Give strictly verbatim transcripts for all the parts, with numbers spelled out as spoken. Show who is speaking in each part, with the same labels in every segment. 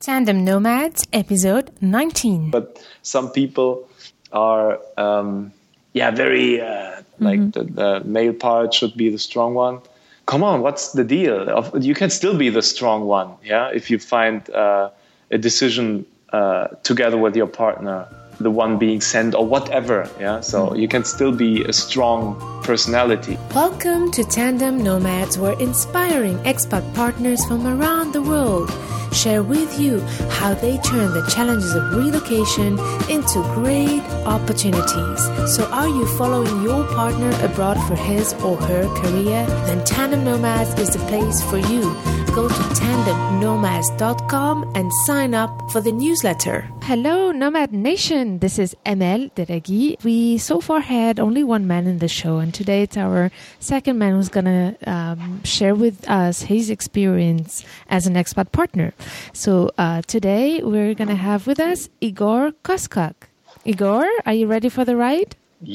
Speaker 1: Tandem Nomads, episode nineteen.
Speaker 2: But some people are, um, yeah, very, uh, like mm-hmm. the, the male part should be the strong one. Come on, what's the deal? You can still be the strong one, yeah, if you find uh, a decision uh, together with your partner, the one being sent or whatever, yeah. So you can still be a strong personality.
Speaker 1: Welcome to Tandem Nomads, where inspiring expat partners from around the world share with you how they turn the challenges of relocation into great opportunities. So are you following your partner abroad for his or her career? Then Tandem Nomads is the place for you. Go to tandem nomads dot com and sign up for the newsletter. Hello, Nomad Nation. This is Emel Deragi. We so far had only one man in the show, and today it's our second man who's going to um, share with us his experience as an expat partner. So uh, today we're going to have with us Igor Koskak. Igor, are you ready for the ride?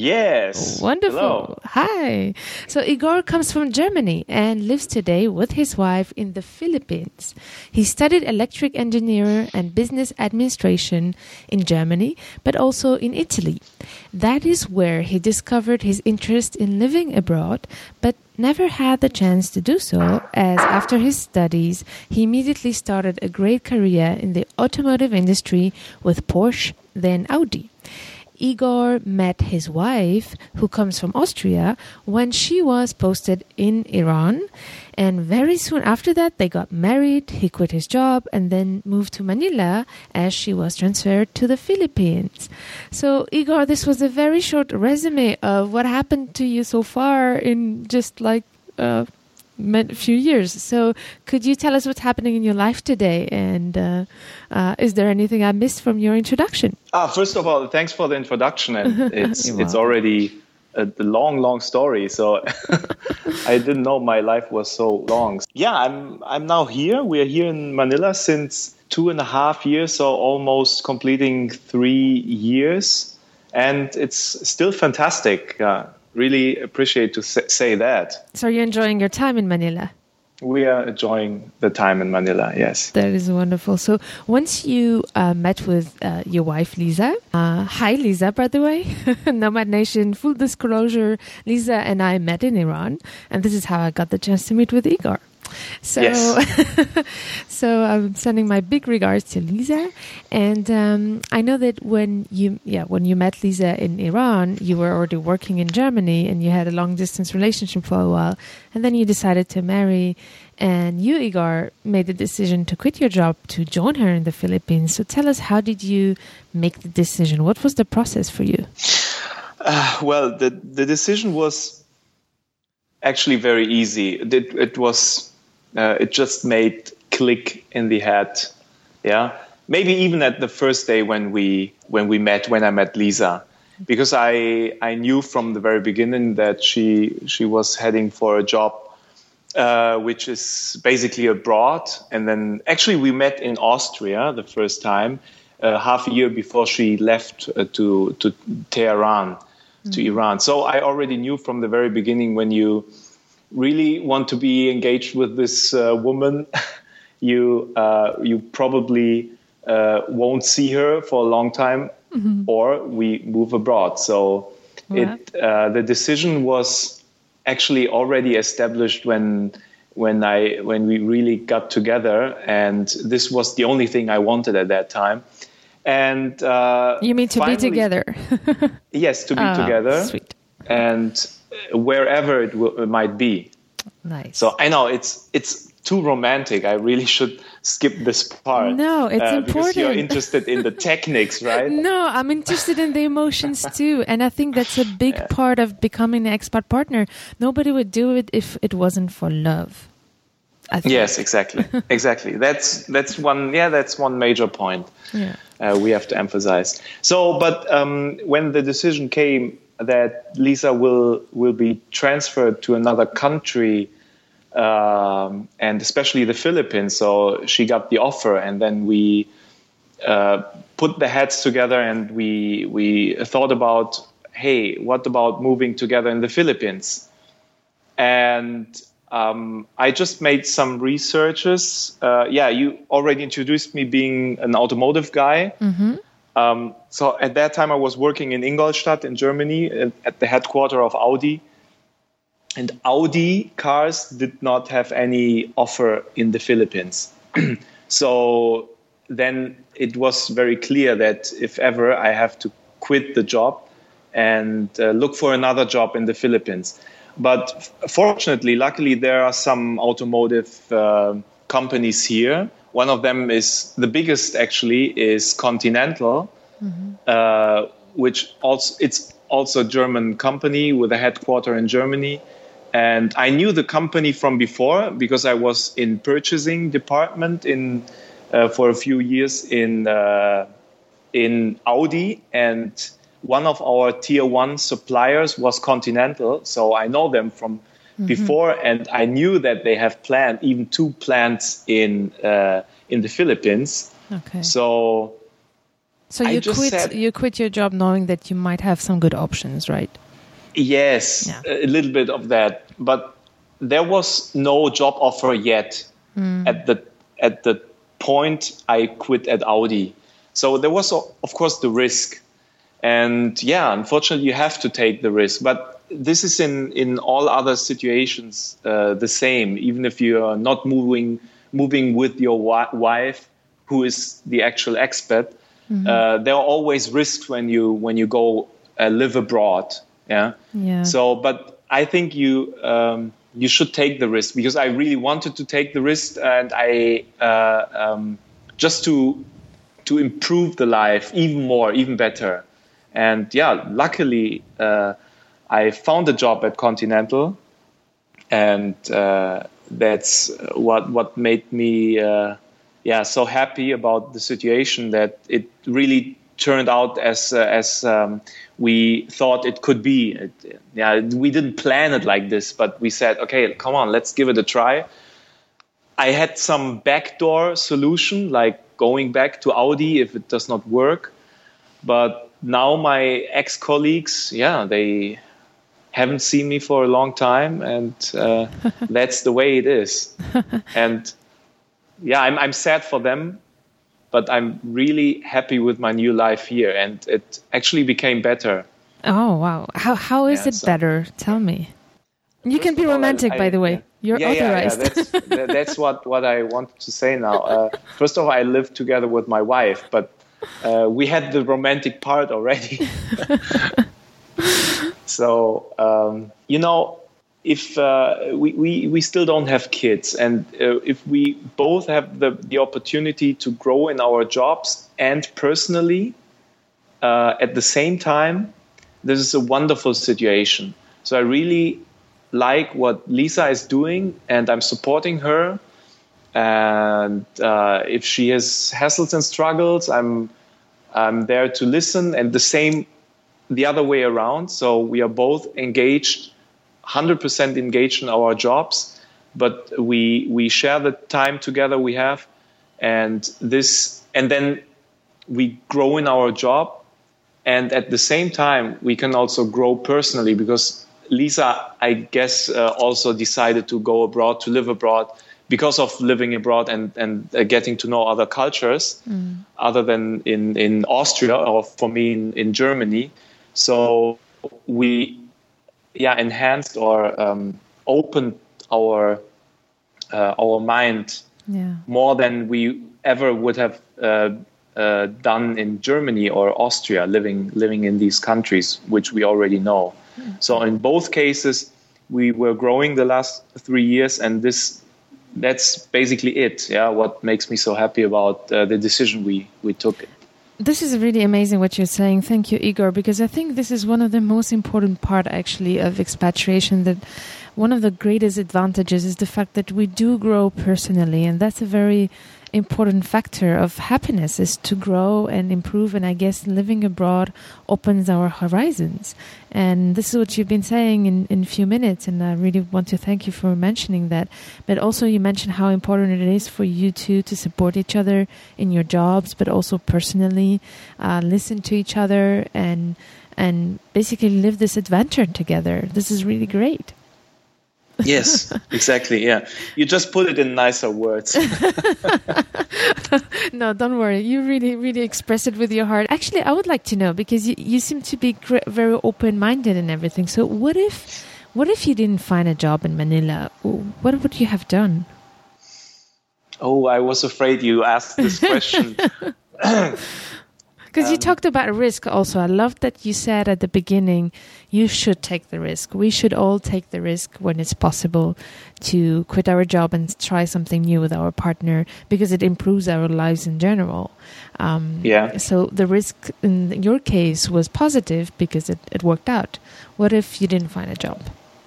Speaker 2: Yes.
Speaker 1: Wonderful.
Speaker 2: Hello.
Speaker 1: Hi. So Igor comes from Germany and lives today with his wife in the Philippines. He studied electric engineering and business administration in Germany, but also in Italy. That is where he discovered his interest in living abroad, but never had the chance to do so, as after his studies, he immediately started a great career in the automotive industry with Porsche, then Audi. Igor met his wife, who comes from Austria, when she was posted in Iran. And very soon after that, they got married. He quit his job and then moved to Manila as she was transferred to the Philippines. So, Igor, this was a very short resume of what happened to you so far in just like uh, a few years. So could you tell us what's happening in your life today? And uh, uh, is there anything I missed from your introduction?
Speaker 2: Ah, first of all, thanks for the introduction. And it's it's already a long, long story. So I didn't know my life was so long. Yeah, I'm I'm now here. We're here in Manila since two and a half years, so almost completing three years. And it's still fantastic. Uh, really appreciate to say that.
Speaker 1: So you're enjoying your time in Manila?
Speaker 2: We are enjoying the time in Manila, yes.
Speaker 1: That is wonderful. So once you uh, met with uh, your wife, Lisa, uh, hi, Lisa, by the way, Nomad Nation, full disclosure, Lisa and I met in Iran, and this is how I got the chance to meet with Igor. So,
Speaker 2: yes.
Speaker 1: So I'm sending my big regards to Lisa, and um, I know that when you, yeah, when you met Lisa in Iran, you were already working in Germany, and you had a long distance relationship for a while, and then you decided to marry, and you, Igor, made the decision to quit your job to join her in the Philippines. So tell us, how did you make the decision? What was the process for you?
Speaker 2: Uh, well, the the decision was actually very easy. It, it was. Uh, it just made click in the head, yeah. Maybe even at the first day when we when we met, when I met Lisa, because I I knew from the very beginning that she she was heading for a job, uh, which is basically abroad. And then actually we met in Austria the first time, uh, half a year before she left uh, to to Tehran, mm-hmm. to Iran. So I already knew from the very beginning, when you really want to be engaged with this uh, woman, you uh, you probably uh, won't see her for a long time, mm-hmm. or we move abroad. So
Speaker 1: yeah.
Speaker 2: it uh, the decision was actually already established when when I when we really got together, and this was the only thing I wanted at that time. And uh,
Speaker 1: you mean to finally, be together?
Speaker 2: Yes, to be
Speaker 1: oh,
Speaker 2: together.
Speaker 1: Sweet.
Speaker 2: And wherever it, w- it might be.
Speaker 1: Nice.
Speaker 2: So I know it's it's too romantic. I really should skip this part.
Speaker 1: No, it's
Speaker 2: uh,
Speaker 1: important.
Speaker 2: Because you're interested in the techniques, right?
Speaker 1: No, I'm interested in the emotions too. And I think that's a big yeah. part of becoming an expat partner. Nobody would do it if it wasn't for love. I think.
Speaker 2: Yes, exactly. exactly. That's that's one. Yeah, that's one major point.
Speaker 1: Yeah.
Speaker 2: Uh, we have to emphasize. So, but um, when the decision came that Lisa will will be transferred to another country, um, and especially the Philippines. So she got the offer, and then we uh, put the heads together, and we we thought about, hey, what about moving together in the Philippines? And um, I just made some researches. Uh, yeah, you already introduced me being an automotive guy.
Speaker 1: Mm-hmm.
Speaker 2: Um, so at that time, I was working in Ingolstadt in Germany at, at the headquarters of Audi. And Audi cars did not have any offer in the Philippines. So then it was very clear that if ever I have to quit the job and uh, look for another job in the Philippines. But fortunately, luckily, there are some automotive uh, companies here. One of them is the biggest, actually, is Continental, mm-hmm. uh, which also it's also a German company with a headquarter in Germany. And I knew the company from before because I was in purchasing department in uh, for a few years in uh, in Audi, and one of our tier one suppliers was Continental, so I know them from mm-hmm. before, and I knew that they have planned even two plants in uh, in the Philippines.
Speaker 1: Okay.
Speaker 2: So,
Speaker 1: so you quit said, you quit your job knowing that you might have some good options, right?
Speaker 2: Yes, yeah. A little bit of that, but there was no job offer yet mm. at the at the point I quit at Audi. So there was, of course, the risk, and yeah, unfortunately, you have to take the risk. But this is in in all other situations uh, the same. Even if you are not moving moving with your wa- wife, who is the actual expat, mm-hmm. uh, there are always risks when you when you go uh, live abroad. Yeah.
Speaker 1: Yeah.
Speaker 2: So, but I think you um, you should take the risk because I really wanted to take the risk, and I uh, um, just to to improve the life even more, even better. And yeah, luckily uh, I found a job at Continental, and uh, that's what what made me uh, yeah so happy about the situation that it really turned out as uh, as um, we thought it could be. It, yeah, we didn't plan it like this, but we said, okay, come on, let's give it a try. I had some backdoor solution, like going back to Audi if it does not work. But now my ex-colleagues, yeah, they haven't seen me for a long time, and uh, that's the way it is. And yeah, I'm I'm sad for them, but I'm really happy with my new life here, and it actually became better.
Speaker 1: Oh, wow. How How is yeah, it so better? Tell me. You can be romantic, all, I, I, by the way. Yeah. You're
Speaker 2: yeah,
Speaker 1: authorized.
Speaker 2: Yeah, yeah. That's, that's what, what I wanted to say now. Uh, first of all, I live together with my wife, but uh, we had the romantic part already. So, um, you know, if uh, we, we, we still don't have kids, and uh, if we both have the, the opportunity to grow in our jobs and personally uh, at the same time, this is a wonderful situation. So I really like what Lisa is doing, and I'm supporting her. And uh, if she has hassles and struggles, I'm I'm there to listen, and the same the other way around. So we are both engaged, one hundred percent engaged in our jobs, but we we share the time together we have, and this and then we grow in our job, and at the same time we can also grow personally, because Lisa, I guess, uh, also decided to go abroad, to live abroad, because of living abroad and, and uh, getting to know other cultures mm. other than in, in Austria, or for me in, in Germany. So we yeah, enhanced or um, opened our uh, our mind
Speaker 1: yeah. more
Speaker 2: than we ever would have uh, uh, done in Germany or Austria, living living in these countries, which we already know. So in both cases, we were growing the last three years, and this that's basically it. Yeah, what makes me so happy about uh, the decision we, we took.
Speaker 1: This is really amazing what you're saying. Thank you, Igor, because I think this is one of the most important part actually of expatriation, that one of the greatest advantages is the fact that we do grow personally, and that's a very important factor of happiness, is to grow and improve. And I guess living abroad opens our horizons, and this is what you've been saying in, in a few minutes, and I really want to thank you for mentioning that. But also you mentioned how important it is for you two to support each other in your jobs, but also personally uh, listen to each other and and basically live this adventure together. This is really great.
Speaker 2: Yes, exactly. Yeah, you just put it in nicer words.
Speaker 1: No, don't worry. You really, really express it with your heart. Actually, I would like to know, because you, you seem to be gr- very open-minded and everything. So what if, what if you didn't find a job in Manila? What would you have done?
Speaker 2: Oh, I was afraid you asked this question.
Speaker 1: Because
Speaker 2: Um,
Speaker 1: you talked about risk also. I love that you said at the beginning, you should take the risk. We should all take the risk when it's possible to quit our job and try something new with our partner, because it improves our lives in general. Um,
Speaker 2: Yeah.
Speaker 1: So the risk in your case was positive because it, it worked out. What if you didn't find a job?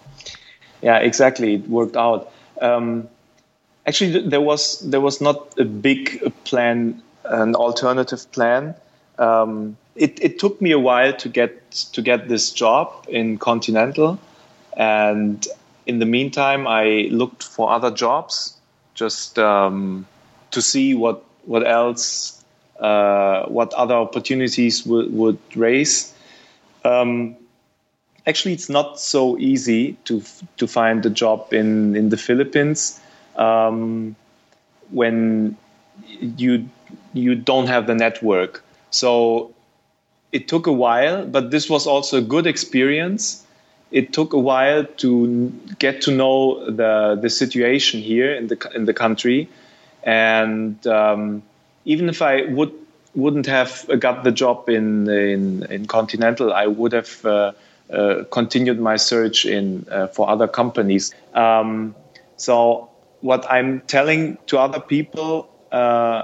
Speaker 2: Yeah, exactly. It worked out. Um, actually, th- there was there was not a big plan, an alternative plan. Um, it, it took me a while to get to get this job in Continental, and in the meantime, I looked for other jobs just um, to see what what else, uh, what other opportunities would would raise. Um, actually, it's not so easy to to find a job in in the Philippines um, when you you don't have the network. So it took a while, but this was also a good experience. It took a while to get to know the the situation here in the in the country, and um, even if I would wouldn't have got the job in in, in Continental, I would have uh, uh, continued my search in uh, for other companies. Um, so what I'm telling to other people. Uh,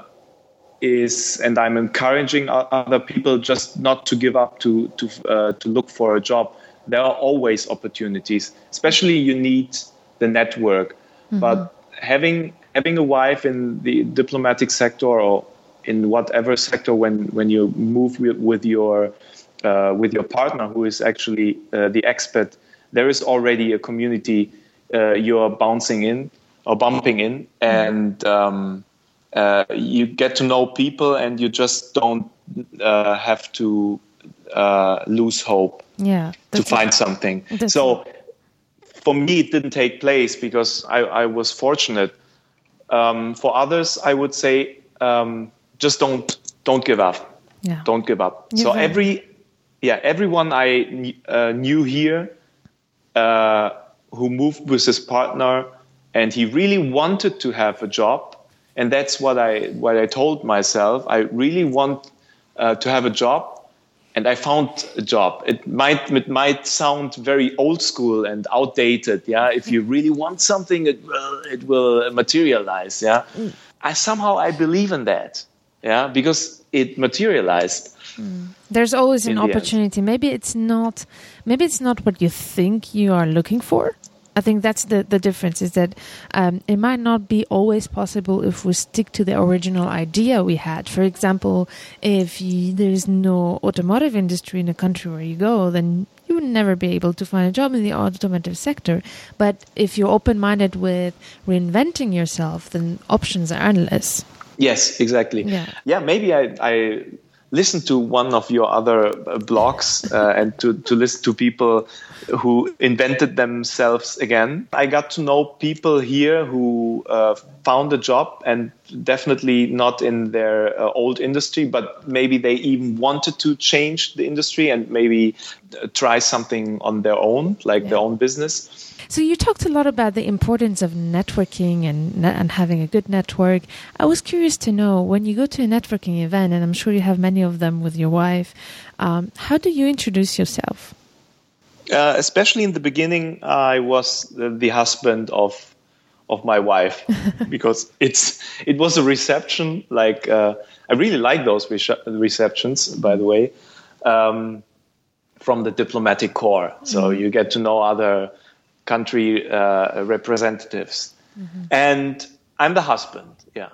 Speaker 2: is, and I'm encouraging other people just not to give up to to uh, to look for a job. There are always opportunities, especially you need the network. Mm-hmm. But having having a wife in the diplomatic sector or in whatever sector, when when you move with, with your uh, with your partner who is actually uh, the expert, there is already a community uh, you're bouncing in or bumping in, and um, Uh, you get to know people, and you just don't uh, have to uh, lose hope
Speaker 1: yeah,
Speaker 2: to find something. So for me, it didn't take place because I, I was fortunate. Um, for others, I would say um, just don't don't give up.
Speaker 1: Yeah.
Speaker 2: Don't give up.
Speaker 1: You're
Speaker 2: so
Speaker 1: right.
Speaker 2: every yeah everyone I uh, knew here uh, who moved with his partner, and he really wanted to have a job. And that's what I what I told myself. I really want uh, to have a job, and I found a job. It might it might sound very old school and outdated. Yeah, if you really want something, it will it will materialize. Yeah, mm. I somehow I believe in that. Yeah, because it materialized.
Speaker 1: Mm. There's always an opportunity. Maybe it's not. Maybe it's not what you think you are looking for. I think that's the, the difference, is that um, it might not be always possible if we stick to the original idea we had. For example, if you, there is no automotive industry in the country where you go, then you would never be able to find a job in the automotive sector. But if you're open-minded with reinventing yourself, then options are endless.
Speaker 2: Yes, exactly.
Speaker 1: Yeah,
Speaker 2: yeah maybe I... I listen to one of your other blogs uh, and to, to listen to people who invented themselves again. I got to know people here who uh, found a job, and definitely not in their uh, old industry, but maybe they even wanted to change the industry and maybe uh, try something on their own, like yeah. their own business.
Speaker 1: So you talked a lot about the importance of networking and and having a good network. I was curious to know, when you go to a networking event, and I'm sure you have many of them with your wife, um, how do you introduce yourself?
Speaker 2: Uh, especially in the beginning, I was the, the husband of of my wife because it's it was a reception. Like uh, I really like those re- receptions, by the way, um, from the diplomatic corps. So mm-hmm. you get to know other country uh, representatives, mm-hmm. and I'm the husband. Yeah.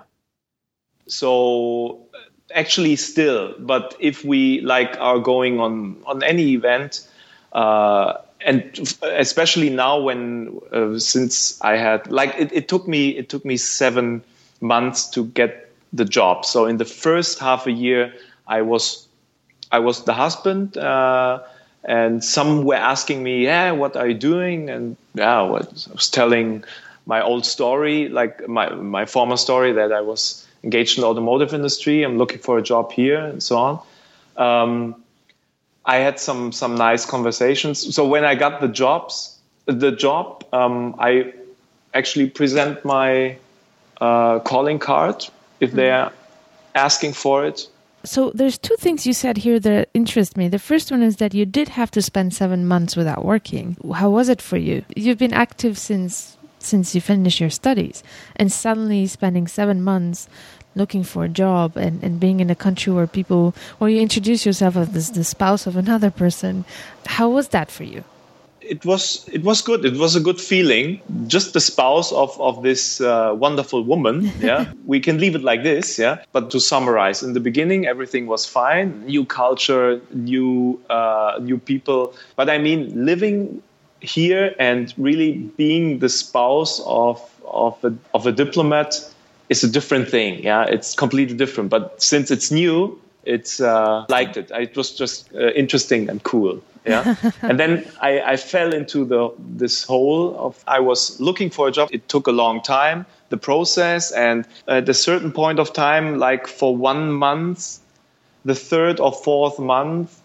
Speaker 2: So actually, still, but if we like are going on on any event. Uh, and especially now, when uh, since I had like it, it took me it took me seven months to get the job. So in the first half a year, I was I was the husband, uh, and some were asking me, "Yeah, what are you doing?" And yeah, I was telling my old story, like my my former story, that I was engaged in the automotive industry. I'm looking for a job here, and so on. Um, I had some some nice conversations. So when I got the jobs, the job, um, I actually present my uh, calling card if they're asking for it.
Speaker 1: So there's two things you said here that interest me. The first one is that you did have to spend seven months without working. How was it for you? You've been active since since you finished your studies, and suddenly spending seven months looking for a job and, and being in a country where people, where you introduce yourself as the spouse of another person. How was that for you?
Speaker 2: It was it was good. It was a good feeling. Just the spouse of of this uh, wonderful woman. Yeah, we can leave it like this. Yeah, but to summarize, in the beginning, everything was fine. New culture, new uh, new people. But I mean, living here and really being the spouse of of a, of a diplomat is a different thing. Yeah, it's completely different. But since it's new, it's uh, liked it. It was just uh, interesting and cool. Yeah, and then I, I fell into the this hole of I was looking for a job. It took a long time, the process, and at a certain point of time, like for one month, the third or fourth month,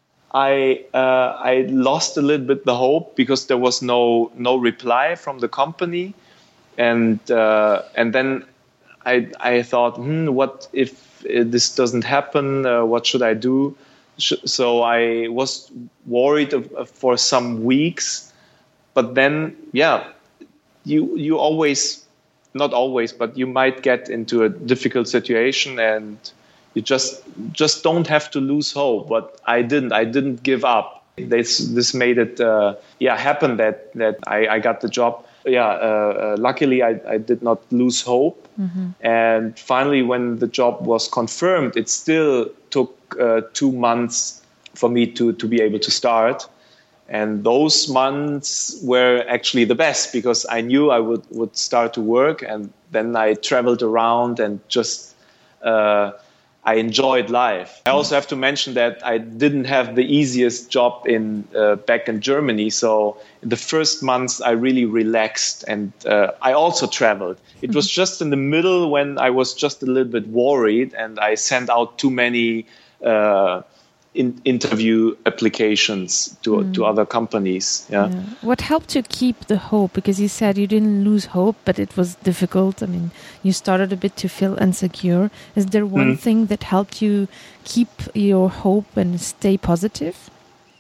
Speaker 2: I uh, I lost a little bit the hope because there was no no reply from the company, and uh, and then I I thought, hmm, what if this doesn't happen? Uh, what should I do? So I was worried for some weeks, but then, yeah, you you always, not always, but you might get into a difficult situation, and you just just don't have to lose hope. But I didn't. I didn't give up. This this made it, uh, yeah, happen that that I, I got the job. Yeah, uh, uh, luckily I, I did not lose hope. Mm-hmm. And finally, when the job was confirmed, it still took uh, two months for me to, to be able to start. And those months were actually the best because I knew I would, would start to work. And then I traveled around and just uh, I enjoyed life. I also have to mention that I didn't have the easiest job in uh, back in Germany. So in the first months, I really relaxed, and uh, I also traveled. It was just in the middle when I was just a little bit worried, and I sent out too many uh, in interview applications to mm. to other companies. Yeah.
Speaker 1: yeah. What helped you keep the hope? Because you said you didn't lose hope, but it was difficult. I mean, you started a bit to feel insecure. Is there one mm. thing that helped you keep your hope and stay positive?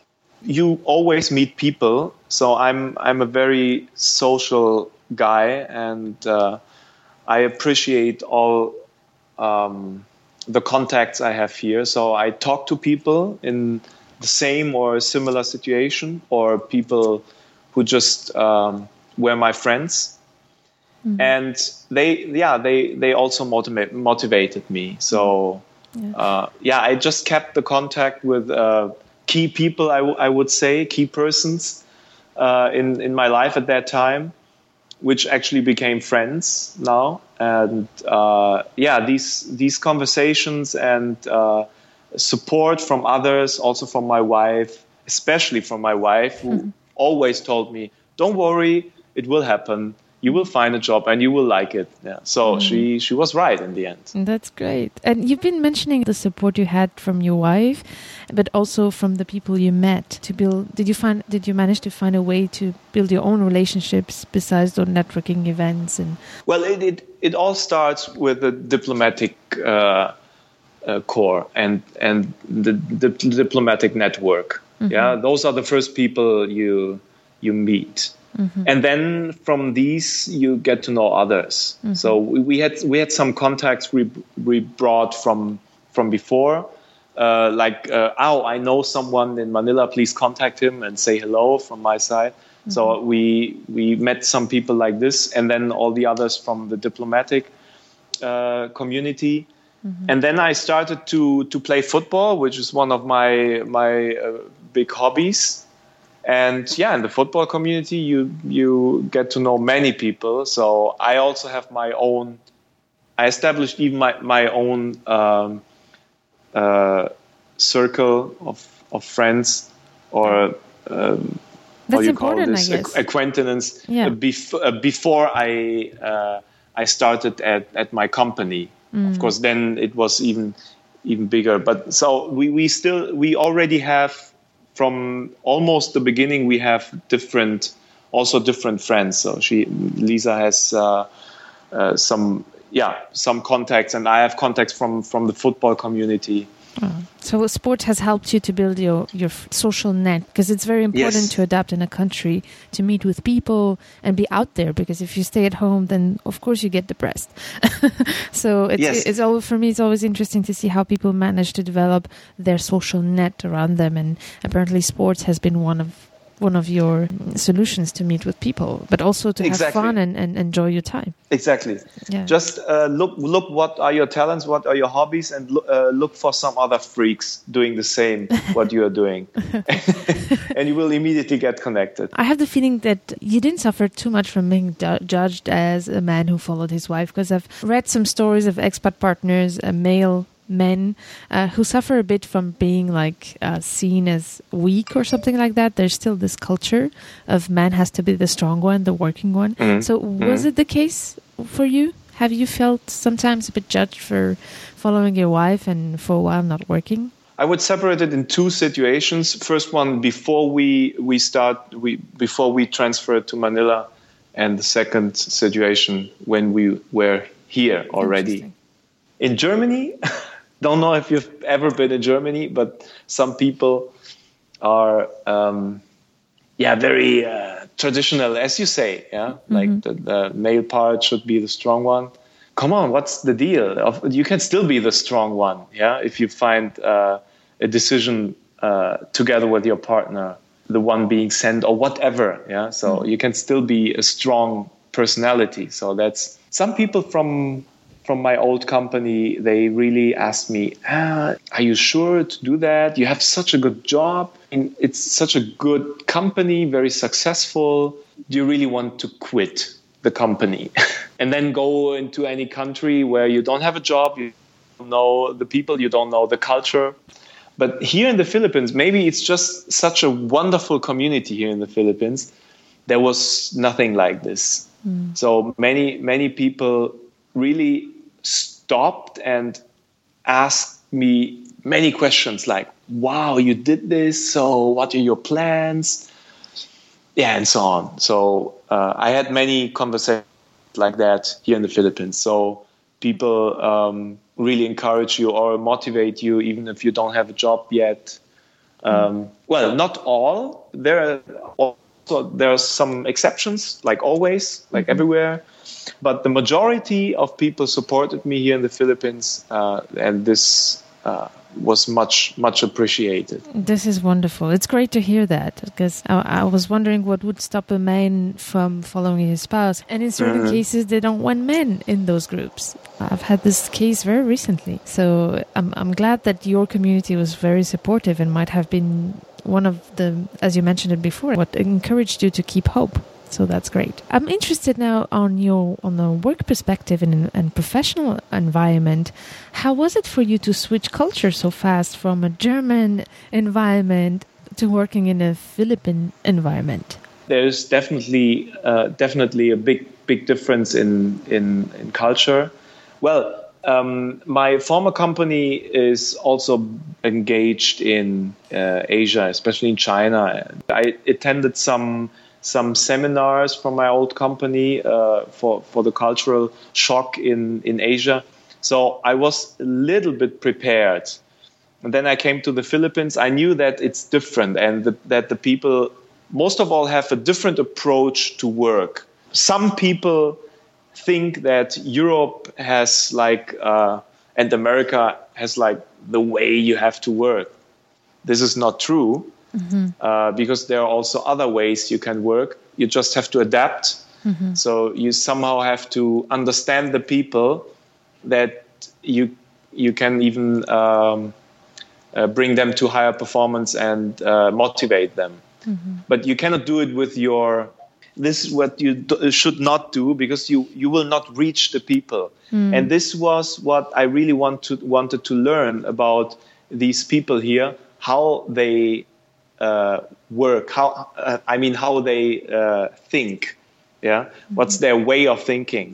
Speaker 2: You always meet people. So I'm I'm a very social guy, and uh, I appreciate all um, the contacts I have here. So I talk to people in the same or similar situation, or people who just um, were my friends. Mm-hmm. And they, yeah, they, they also motivate, motivated me. So, yeah. Uh, yeah, I just kept the contact with uh, key people, I, w- I would say, key persons uh, in, in my life at that time, which actually became friends now. And uh, yeah, these these conversations and uh, support from others, also from my wife, especially from my wife, who mm-hmm. always told me, don't worry, it will happen. You will find a job and you will like it. Yeah. So mm. she, she was right in the end.
Speaker 1: That's great. And you've been mentioning the support you had from your wife, but also from the people you met to build. Did you find? Did you manage to find a way to build your own relationships besides those networking events? And
Speaker 2: well, it it, it all starts with the diplomatic uh, uh, core and and the, the diplomatic network. Mm-hmm. Yeah, those are the first people you you meet. Mm-hmm. And then from these, you get to know others. Mm-hmm. So we, we had we had some contacts we we brought from from before, uh, like uh, oh, I know someone in Manila. Please contact him and say hello from my side. Mm-hmm. So we we met some people like this, and then all the others from the diplomatic uh, community. Mm-hmm. And then I started to to play football, which is one of my my uh, big hobbies. And yeah, in the football community, you you get to know many people. So I also have my own. I established even my my own um, uh, circle of of friends or um,
Speaker 1: That's
Speaker 2: you
Speaker 1: important,
Speaker 2: call this,
Speaker 1: I guess.
Speaker 2: acquaintance
Speaker 1: Yeah.
Speaker 2: uh, bef- uh, before I uh, I started at, at my company. Mm. Of course, then it was even even bigger. But so we, we still we already have from almost the beginning we have different also different friends. So she Lisa has uh, uh, some yeah some contacts, and I have contacts from from the football community.
Speaker 1: Oh. So sport has helped you to build your, your social net, because it's very important
Speaker 2: Yes.
Speaker 1: to adapt in a country, to meet with people and be out there, because if you stay at home, then of course you get depressed. So it's,
Speaker 2: Yes.
Speaker 1: it's always, for me, it's always interesting to see how people manage to develop their social net around them. And apparently sports has been one of one of your solutions to meet with people, but also to
Speaker 2: Exactly.
Speaker 1: have fun and, and enjoy your time.
Speaker 2: Exactly.
Speaker 1: Yeah.
Speaker 2: Just uh, look look what are your talents, what are your hobbies, and lo- uh, look for some other freaks doing the same what you are doing, and you will immediately get connected.
Speaker 1: I have the feeling that you didn't suffer too much from being ju- judged as a man who followed his wife, because I've read some stories of expat partners, uh, male men, uh, who suffer a bit from being like uh, seen as weak or something like that. There's still this culture of man has to be the strong one, the working one.
Speaker 2: Mm.
Speaker 1: So was
Speaker 2: Mm.
Speaker 1: it the case for you? Have you felt sometimes a bit judged for following your wife and for a while not working?
Speaker 2: I would separate it in two situations. First one before we we start we before we transferred to Manila, and the second situation when we were here already in Germany. Don't know if you've ever been in Germany, but some people are um, yeah very uh, traditional, as you say. Yeah, mm-hmm. Like the, the male part should be the strong one. Come on, what's the deal? You can still be the strong one. Yeah, if you find uh, a decision uh, together with your partner, the one being sent or whatever. Yeah, so mm-hmm. you can still be a strong personality. So that's some people from from my old company. They really asked me, ah, "Are you sure to do that? You have such a good job. And it's such a good company, very successful. Do you really want to quit the company and then go into any country where you don't have a job, you don't know the people, you don't know the culture?" But here in the Philippines, maybe it's just such a wonderful community here in the Philippines. There was nothing like this. Mm. So many, many people really stopped and asked me many questions like, wow, you did this. So what are your plans? Yeah, and so on. So uh, I had many conversations like that here in the Philippines. So people um, really encourage you or motivate you, even if you don't have a job yet. Um, well, not all. There are also there are some exceptions, like always, like mm-hmm. everywhere. But the majority of people supported me here in the Philippines, uh, and this uh, was much, much appreciated.
Speaker 1: This is wonderful. It's great to hear that, because I, I was wondering what would stop a man from following his spouse. And in certain mm-hmm. cases, they don't want men in those groups. I've had this case very recently. So I'm, I'm glad that your community was very supportive and might have been one of the, as you mentioned it before, what encouraged you to keep hope. So that's great. I'm interested now on your on the work perspective and, and professional environment. How was it for you to switch culture so fast from a German environment to working in a Philippine environment?
Speaker 2: There's definitely uh, definitely a big big difference in in, in culture. Well, um, my former company is also engaged in uh, Asia, especially in China. I attended some. some seminars from my old company uh, for, for the cultural shock in, in Asia. So I was a little bit prepared. And then I came to the Philippines. I knew that it's different and the, that the people, most of all, have a different approach to work. Some people think that Europe has like, uh, and America has like the way you have to work. This is not true. Mm-hmm. Uh, because there are also other ways you can work. You just have to adapt. Mm-hmm. So you somehow have to understand the people that you you can even um, uh, bring them to higher performance and uh, motivate them. Mm-hmm. But you cannot do it with your. This is what you do, should not do, because you, you will not reach the people. Mm. And this was what I really want to, wanted to learn about these people here, how they uh, work, how uh, I mean, how they uh, think. Yeah, mm-hmm. What's their way of thinking,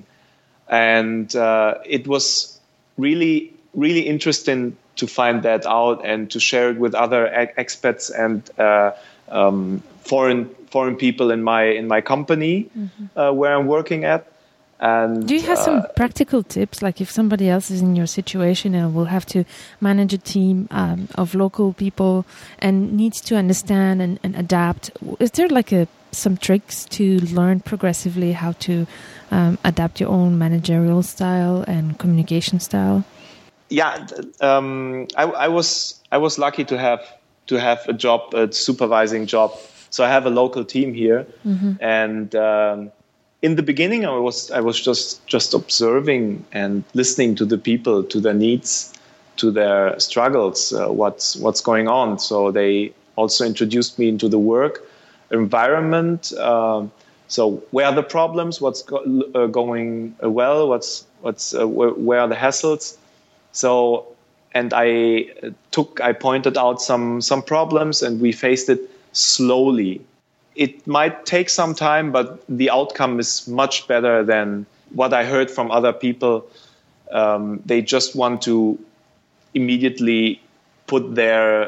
Speaker 2: and uh, it was really, really interesting to find that out and to share it with other ex- expats and uh, um, foreign foreign people in my in my company mm-hmm. uh, where I'm working at. And
Speaker 1: do you have uh, some practical tips, like if somebody else is in your situation and will have to manage a team um, of local people and needs to understand and, and adapt? Is there like a some tricks to learn progressively how to um, adapt your own managerial style and communication style?
Speaker 2: Yeah, um, I, I was I was lucky to have to have a job, a supervising job. So I have a local team here, mm-hmm. and. Um, In the beginning, I was I was just just observing and listening to the people, to their needs, to their struggles, uh, what's what's going on. So they also introduced me into the work environment. Uh, so where are the problems? What's go- uh, going well? What's what's uh, where, where are the hassles? So and I took I pointed out some some problems, and we faced it slowly. It might take some time, but the outcome is much better than what I heard from other people. Um, they just want to immediately put their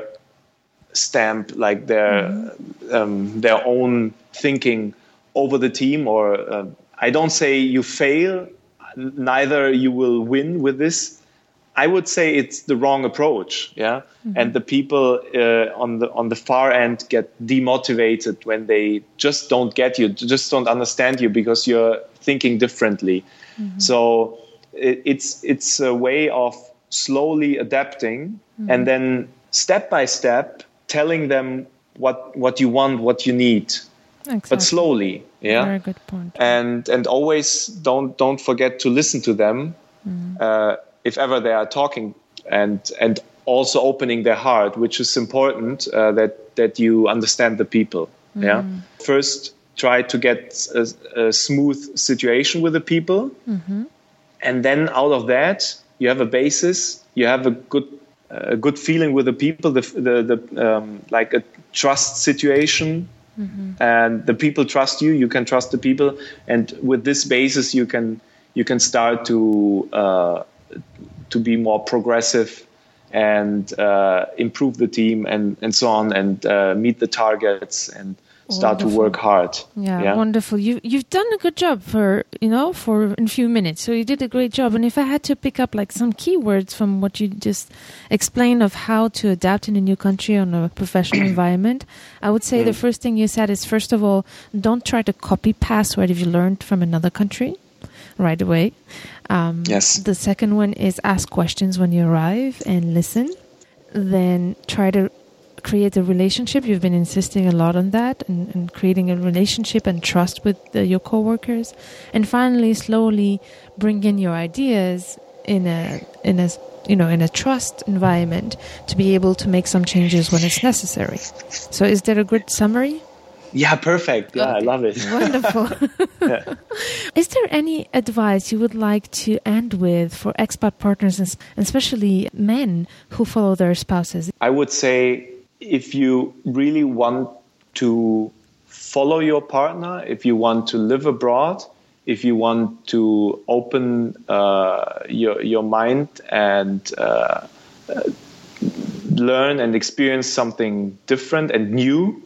Speaker 2: stamp, like their mm-hmm. um, their own thinking over the team. Or uh, I don't say you fail, neither you will win with this. I would say it's the wrong approach, yeah. Mm-hmm. And the people uh, on the on the far end get demotivated when they just don't get you, just don't understand you because you're thinking differently. Mm-hmm. So it, it's it's a way of slowly adapting mm-hmm. and then step by step telling them what what you want, what you need, exactly. But slowly, yeah.
Speaker 1: Very good point.
Speaker 2: And and always don't don't forget to listen to them. Mm-hmm. Uh, if ever they are talking, and and also opening their heart, which is important, uh, that that you understand the people. Mm. Yeah. First, try to get a, a smooth situation with the people, mm-hmm. and then out of that, you have a basis. You have a good a good feeling with the people. The the, the um, like a trust situation, mm-hmm. and the people trust you. You can trust the people, and with this basis, you can you can start to. Uh, to be more progressive and uh, improve the team and, and so on, and uh, meet the targets and start wonderful. To work hard.
Speaker 1: Yeah, yeah, wonderful. You, you've done a good job for, you know, for a few minutes. So you did a great job. And if I had to pick up like some keywords from what you just explained of how to adapt in a new country on a professional environment, I would say mm. the first thing you said is, first of all, don't try to copy paste what you learned from another country right away. Um,
Speaker 2: yes.
Speaker 1: The second one is ask questions when you arrive and listen. Then try to create a relationship. You've been insisting a lot on that, and, and creating a relationship and trust with the, your coworkers. And finally, slowly bring in your ideas in a in a you know in a trust environment to be able to make some changes when it's necessary. So, is that a good summary?
Speaker 2: Yeah, perfect. Yeah, okay. I love it.
Speaker 1: Wonderful. Yeah. Is there any advice you would like to end with for expat partners, and especially men who follow their spouses?
Speaker 2: I would say if you really want to follow your partner, if you want to live abroad, if you want to open uh, your your mind and uh, uh, learn and experience something different and new,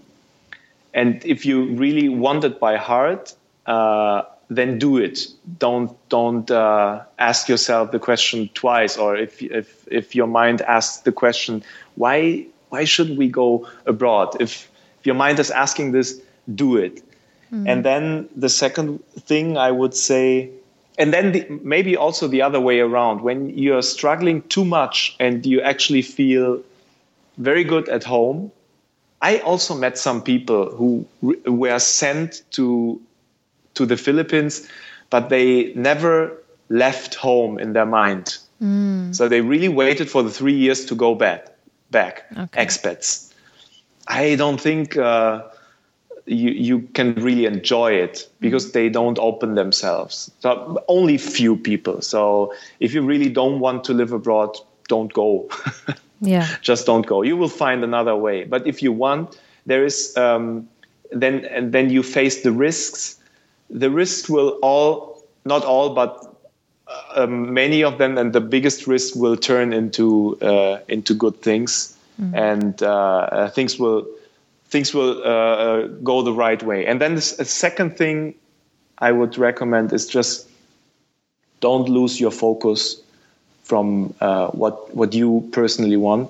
Speaker 2: and if you really want it by heart, uh, then do it. Don't don't uh, ask yourself the question twice, or if if if your mind asks the question, why why should we go abroad? If, if your mind is asking this, do it. Mm. And then the second thing I would say, and then the, maybe also the other way around, when you're struggling too much and you actually feel very good at home. I also met some people who re- were sent to to the Philippines, but they never left home in their mind. Mm. So they really waited for the three years to go back. Back, okay. Expats. I don't think uh, you you can really enjoy it because mm. they don't open themselves. So only few people. So if you really don't want to live abroad, don't go. Yeah, just don't go. You will find another way. But if you want, there is um, then and then you face the risks. The risks will all, not all, but um, many of them, and the biggest risk will turn into uh, into good things, mm-hmm. and uh, things will things will uh, go the right way. And then this, a second thing I would recommend is just don't lose your focus from uh, what what you personally want.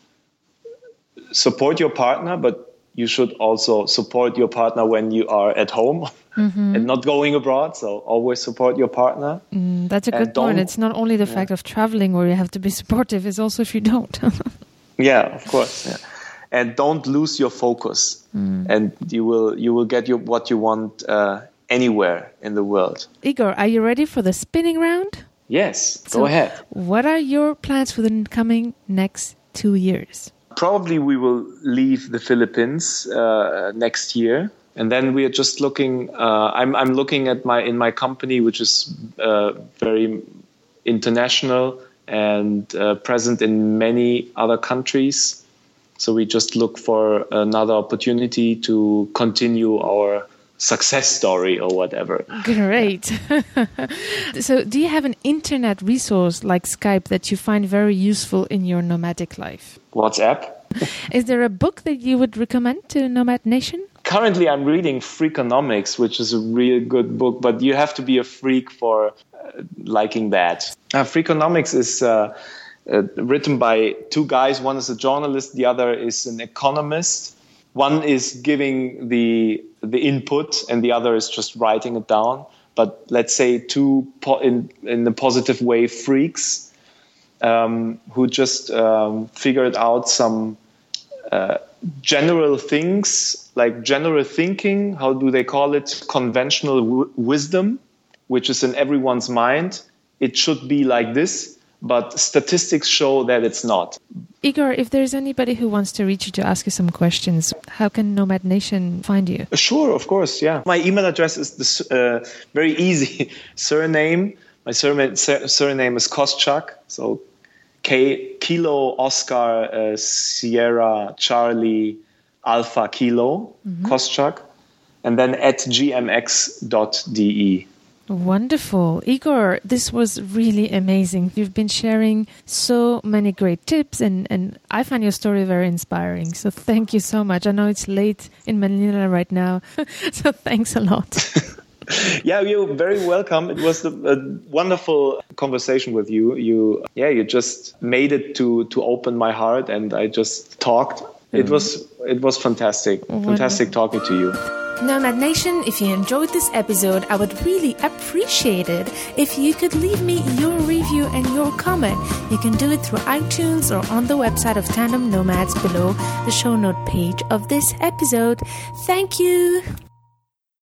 Speaker 2: Support your partner, but you should also support your partner when you are at home mm-hmm. and not going abroad. So always support your partner.
Speaker 1: Mm, that's a good point. It's not only the yeah. fact of traveling where you have to be supportive, it's also if you don't.
Speaker 2: Yeah, of course. Yeah. And don't lose your focus. Mm. And you will you will get your, what you want uh, anywhere in the world.
Speaker 1: Igor, are you ready for the spinning round?
Speaker 2: Yes,
Speaker 1: so
Speaker 2: go ahead.
Speaker 1: What are your plans for the coming next two years?
Speaker 2: Probably we will leave the Philippines uh, next year, and then we are just looking. Uh, I'm I'm looking at my in my company, which is uh, very international and uh, present in many other countries. So we just look for another opportunity to continue our success story or whatever.
Speaker 1: Great. So do you have an internet resource like Skype that you find very useful in your nomadic life?
Speaker 2: WhatsApp.
Speaker 1: Is there a book that you would recommend to Nomad Nation?
Speaker 2: Currently, I'm reading Freakonomics, which is a really good book, but you have to be a freak for uh, liking that. Uh, Freakonomics is uh, uh, written by two guys. One is a journalist, the other is an economist. One is giving the the input, and the other is just writing it down. But let's say two po- in in a positive way freaks um, who just um, figured out some uh, general things, like general thinking. How do they call it? Conventional w- wisdom, which is in everyone's mind. It should be like this, but statistics show that it's not.
Speaker 1: Igor, if there's anybody who wants to reach you to ask you some questions, how can Nomad Nation find you?
Speaker 2: Sure, of course, yeah. My email address is the uh, very easy surname. My surname, surname is Koschak, so K Kilo Oscar uh, Sierra Charlie Alpha Kilo mm-hmm. Koschak, and then at g m x dot d e.
Speaker 1: Wonderful. Igor, this was really amazing. You've been sharing so many great tips, and, and I find your story very inspiring. So thank you so much. I know it's late in Manila right now, so thanks a lot.
Speaker 2: Yeah, you're very welcome. It was a, a wonderful conversation with you. You, yeah, you just made it to, to open my heart, and I just talked. It was it was fantastic. Wonderful. Fantastic talking to you.
Speaker 1: Nomad Nation, if you enjoyed this episode, I would really appreciate it if you could leave me your review and your comment. You can do it through iTunes or on the website of Tandem Nomads below the show note page of this episode. Thank you.